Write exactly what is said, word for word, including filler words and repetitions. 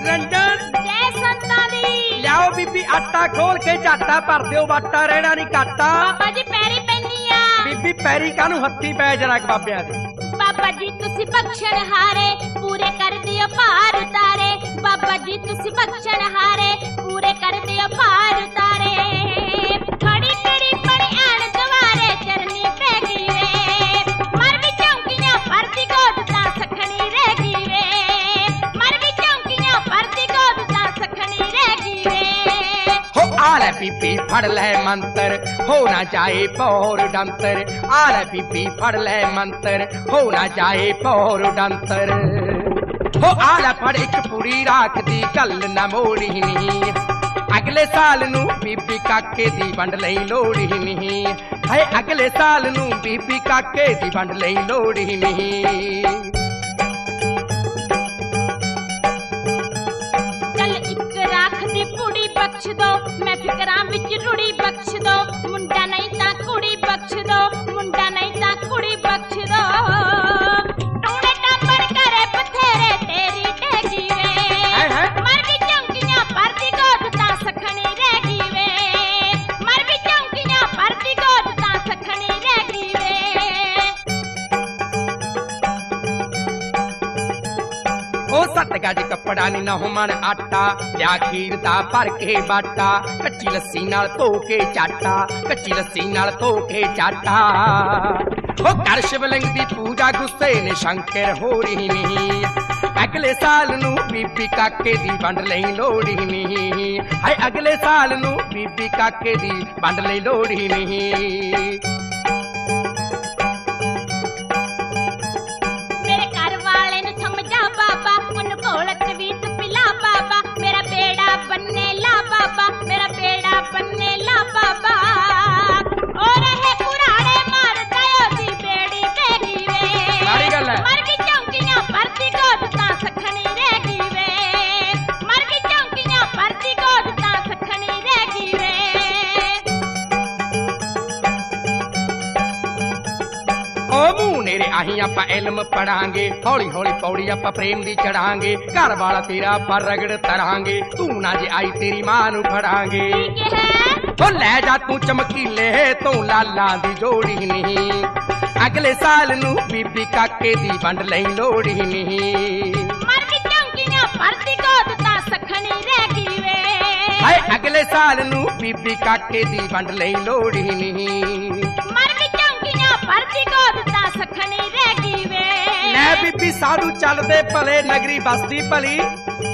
निरंजन जय संता दी। लियाओ बीबी आटा खोल के झाटा भर दिओ वाटा रहना नहीं काटा। बाबा जी पैरी पैनी आ। बीबी पैरी कानू हत्थी पै जरा बाबिया दे। बाबा जी तुसी बख्शण हारे पूरे कर दियो पार उतारे। बाबा जी तुसी बख्शण हारे पूरे कर दियो पार उतारे। खड़ी खड़ी पड़ी आण दवारे चरनी पे गिरे। मर भी चौंकियां फरदी गोद ता सखनी रह गिरे। मर भी चौंकियां फरदी गोद ता सखनी रह गिरे। हो आले बीबी फड़ ले मंतर हो ना जाए पौर डंतर। आले बीबी फड़ ले मंतर हो ना जाए पौर डंतर। हो आला फड़ एक पूरी राख दी गल ना मोड़ी नहीं। अगले साल नू बीबी काके दी वंड लई लोड़ी नहीं। है अगले साल नू बीबी काके दी वंड लई लोड़ी नहीं। चल एक राख दी पुड़ी बख्श दो मैं फिकरां विच रुड़ी बख्श दो। मुंडा नहीं ता कुड़ी बख्श दो मुंडा नहीं ता कुड़ी बख्श दो। टूणे टापर करे बथेरे तेरी टेगी वे। मर भी चौंकियां फरदी गोद ता सखनी रह वे। मर भी चौंकियां फरदी गोद ता सखनी रह वे। ओ सत गज कपड़ा नी ना मन आटा लिया खीर दा भर के बाटा। कच्ची लस्सी नाल धो के चाटा कच्ची लस्सी नाल धो के चाटा। ओ कर शिवलिंग दी पूजा गुस्से ने शंकर हो रही नहीं। अगले साल नू बीबी काके दी वंड लई लोड़ी नहीं। है अगले साल नू बीबी काके दी वंड लई लोड़ी नहीं। मेरे घर वाले नु समझा बाबा उन कोलत भी तू पिला बाबा। मेरा बेड़ा बनने ला बाबा मेरा बेड़ा बनने ला बाबा। और है कुराड़े मार दयो दी बेड़ी बेगी वे। सारी गल है। मर भी चौंकियां फरदी गोद ता सखनी रह वे। मर भी चौंकियां फरदी गोद ता सखनी रह वे। ओ मुंह नेरे आही आपां इल्म पढ़ांगे। हौली हौली पौड़ी आपां प्रेम दी चढ़ांगे। घर वाला तेरा पर रगड़ तरांगे। तू ना जे आई तेरी मां नू फड़ांगे। ठीक है ओ लै जा तू चमकीले तू लाला दी जोड़ी नहीं। अगले साल नू बीबी काके दी वंड लई लोड़ी नहीं। मर भी चौंकियां फरदी गोद ता सखनी रह वे। हाय अगले साल नू बीबी काके दी वंड लई लोड़ी नहीं। मर भी चौंकियां फरदी गोद ता सखनी रह वे। ले बीबी साधु चलदे भले नगरी बसदी भली।